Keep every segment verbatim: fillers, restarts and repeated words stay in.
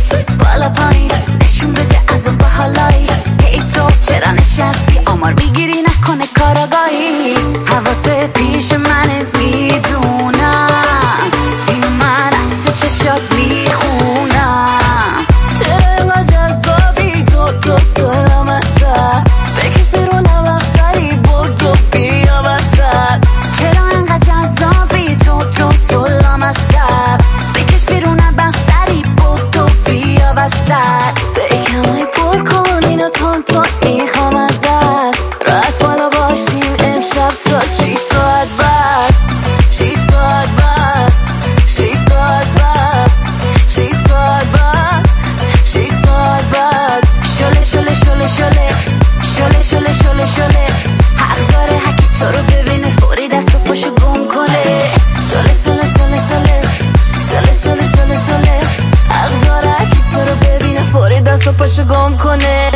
بالا پایین نشون بده از اون باحالایی. هی تو چرا نشستی آمار میگیری نکنه کاراگاهی. حواست پیش منه میدونم، این من از تو چشات میخونم. چرا اینقدر جذابی تو تو تو لامصب، بکش بیرون وقتری بدو بیا وسط. چرا اینقدر جذابی تو تو تو لامصب، بکش بیرون وقتری بدو بیا وسط. بکمای پر کن اینو تون تون میخوام ازت. راحت بالا باشیم امشب تا شیش ساعت بعد. شیش ساعت بعد شیش ساعت بعد شیش ساعت بعد شیش ساعت بعد. شله شله شله شله شله شله شله شله. حق داره هکی تو رو ببینه فوری دست و پاشو گم کنه. شله شله شله شله شله شله شله شله. حق داره هکی تو رو ببینه فوری دست و پاشو گم کنه.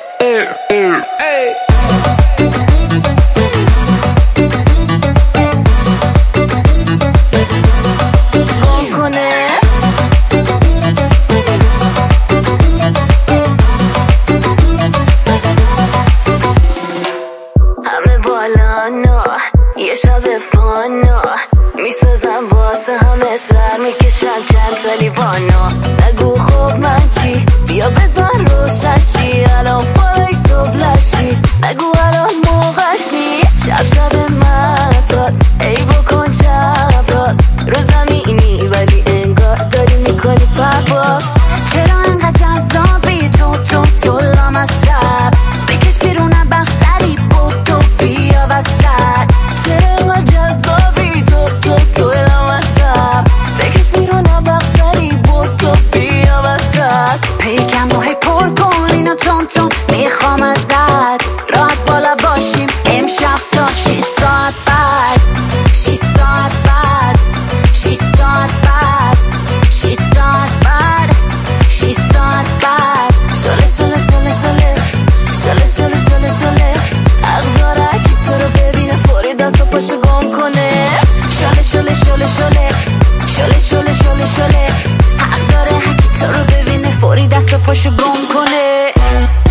یه شب فانا میسازم واسه همه سر میکشم چند تا لیوانو. نگو خب من چی بیا بزن روشن شی الان بالای صبح لشی. نگو الان موقعش نیست شب شب مزاست. ای بکن شب راست رو زمینی ولی انگار داری میکنی پرواز. چرا انقدر جذابی تو تو تو لامصب، بکش بیرونم بخسری بدو بیا وسط. چرا اینقدر جذابی تو تو تو لامصب، بکش بیرونم بخسری بدو بیا وسط. پیکم رو هی پر کن اینو تون تون میخوام ازت. راحت بالا باشیم امشب تا شیش ساعت بعد. شیش ساعت بعد شیش ساعت بعد شیش ساعت بعد شیش ساعت بعد. شله شله شله شله شله شله شله شله. حق داره هکی تو رو ببینه فوری دست و پاشو گم کنه. شله شله شله شله شله شله شله شله. حق داره هکی تو رو ببینه فوری دست و پاشو گم کنه.